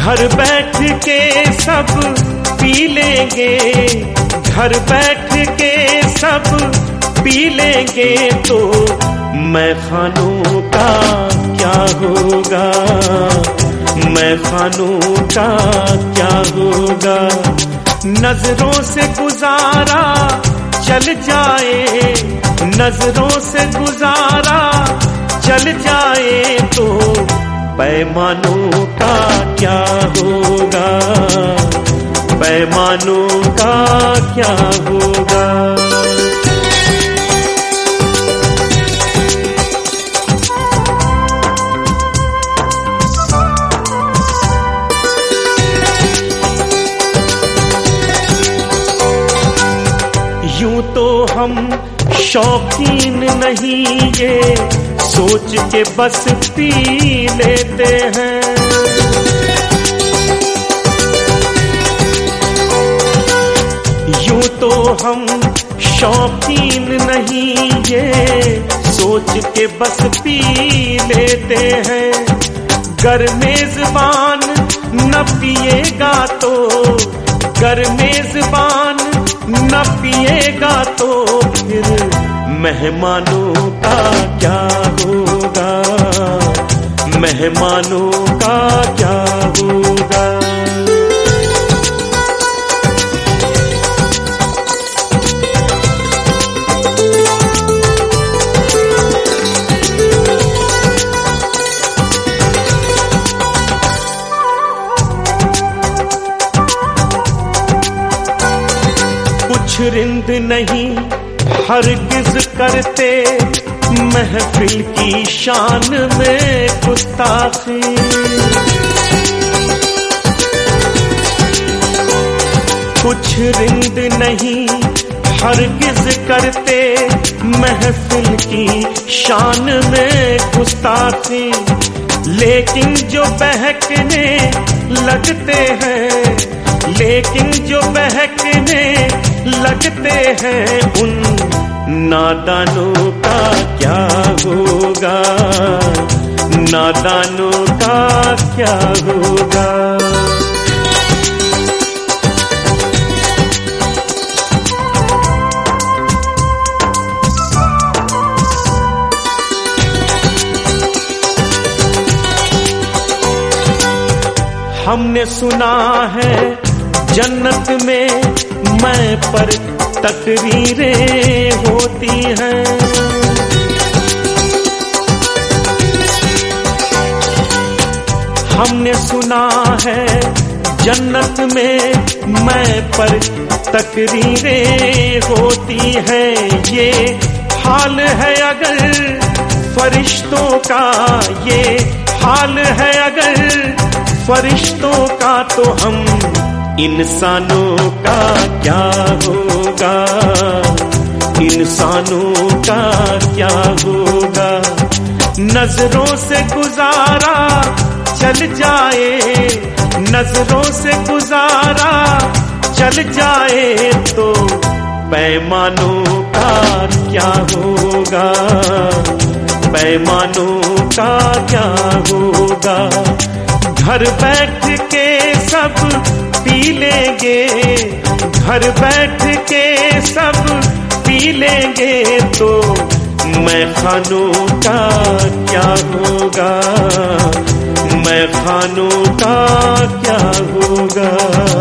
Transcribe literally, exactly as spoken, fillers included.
घर बैठ के सब पी लेंगे, घर बैठ के सब पी लेंगे तो मैं खानों का क्या होगा, मैं खानों का क्या होगा। नजरों से गुजारा चल जाए, नजरों से गुजारा चल जाए तो पैमानों का क्या होगा, पैमानों का क्या होगा। यूं तो हम शौकीन नहीं ये सोच के बस पी लेते हैं, यूं तो हम शौकीन नहीं ये सोच के बस पी लेते हैं। गर मेजबान न पिएगा तो, गर मेजबान न पिएगा तो फिर मेहमानों का क्या होगा, मेहमानों का क्या होगा। कुछ रिंद नहीं हरगिज करते महफिल की शान में गुस्ताखी, कुछ रिंद नहीं हरगिज करते महफिल की शान में गुस्ताखी। लेकिन जो बहकने लगते हैं, लेकिन जो बहकने लगते हैं उन नादानों का क्या होगा, नादानों का क्या होगा। हमने सुना है जन्नत में मैं पर तकरीरें होती हैं, हमने सुना है जन्नत में मैं पर तकरीरें होती हैं। ये हाल है अगर फरिश्तों का, ये हाल है अगर फरिश्तों का तो हम इंसानों का क्या होगा, इंसानों का क्या होगा। नजरों से गुजारा चल जाए, नजरों से गुजारा चल जाए तो पैमानों का क्या होगा, पैमानों का क्या होगा। घर बैठ के सब पी लेंगे, घर बैठ के सब पी लेंगे तो मैं खानों का क्या होगा, मैं खानों का क्या होगा।